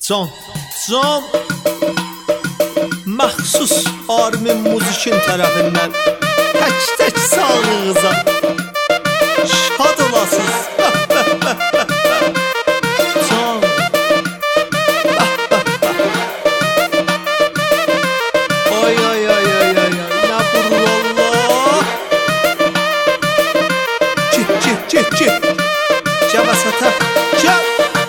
Can məxsus Armin Muzikin tərəfindən tək sağlığınıza şad olasınız. Can ay nə vurur Allah. Get Cəvəsətə gəl.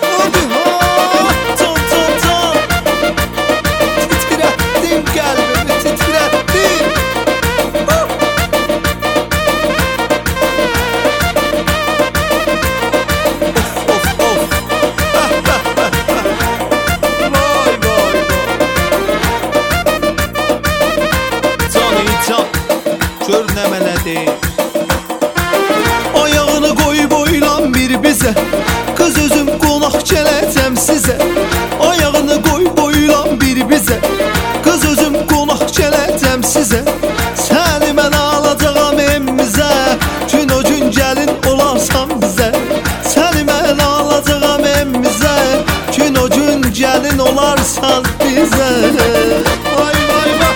Gör nə mələdi. Ayağını qoyub oylan bir bizə, qız özüm qonaq gələcəm sizə. Ayağını qoyub oylan bir bizə, qız özüm qonaq gələcəm sizə. Səni mən alacağam evimizə, gün o gün gəlin olarsan bizə. Səni mən alacağam evimizə, gün o gün gəlin olarsan bizə. Vay vay vay.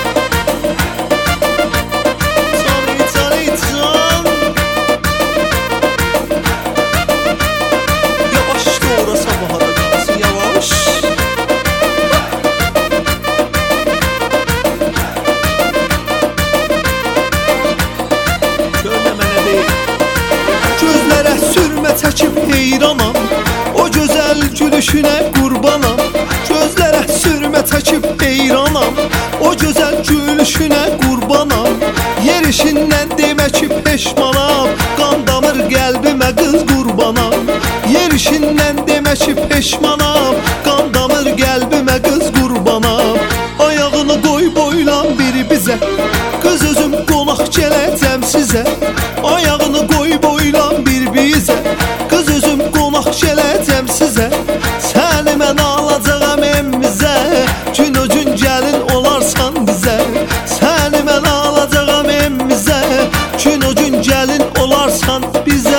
Çəkib heyranam, o gözəl gülüşünə qurbanam. Gözlərə sürmə çəkib heyranam, o gözəl gülüşünə qurbanam. Yerişindən demə ki peşmanam, qan damır qəlbimə qız qurbanam. Yerişindən demə ki peşmanam, qan damır qəlbimə qız qurbanam. Ayağını qoy boylan biri bizə, qız özüm qonaq gələcəm sizə. Ayağını qoy boylan bir bizə, qız özüm qonaq gələcəm sizə. Səni mən alacağam evimizə, gün o gün gəlin olarsan bizə. Səni mən alacağam evimizə, gün o gün gəlin olarsan bizə.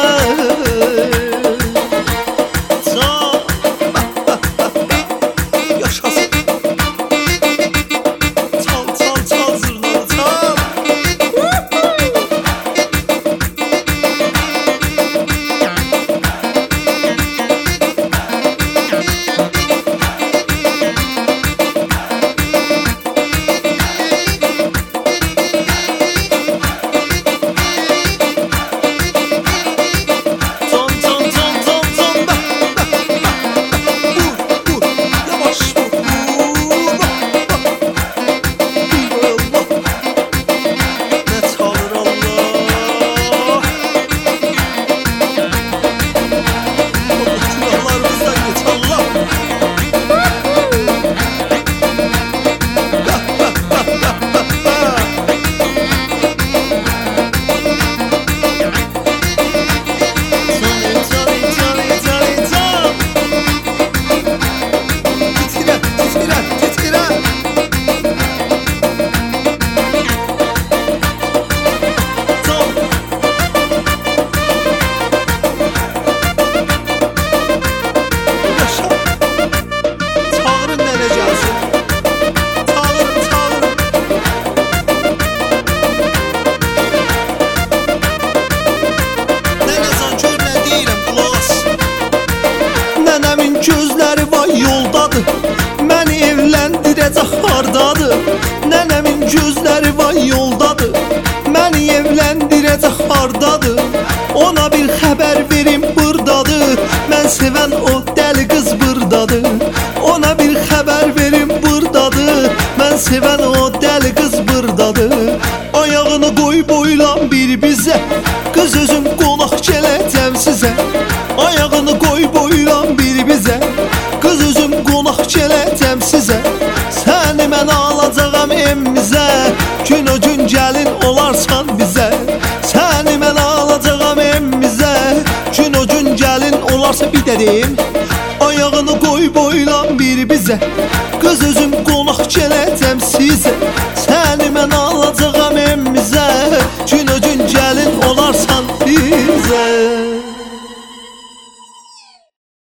Gözləri vay yoldadır, məni evləndirəcək hardadır. Nənəmin gözləri vay yoldadır, məni evləndirəcək hardadır. Ona bir xəbər verim burdadır, mən sevən o dəli qız burdadır. Ona bir xəbər verim burdadır, mən sevən o dəli qız burdadır. Ayağını qoy boylan bir bizə, qız özüm qonaq gələcəm sizə. Ayağını qoy boylan bir bizə, qız özüm qonaq gələcəm sizə. Səni mən alacağam evimizə, gün o gün gəlin olarsan bizə. Səni mən alacağam evimizə, gün o gün gəlin olarsa bir də deyim. Ayağını qoy boylan bir bizə, qız özüm qonaq gələcəm sizə. Səni mən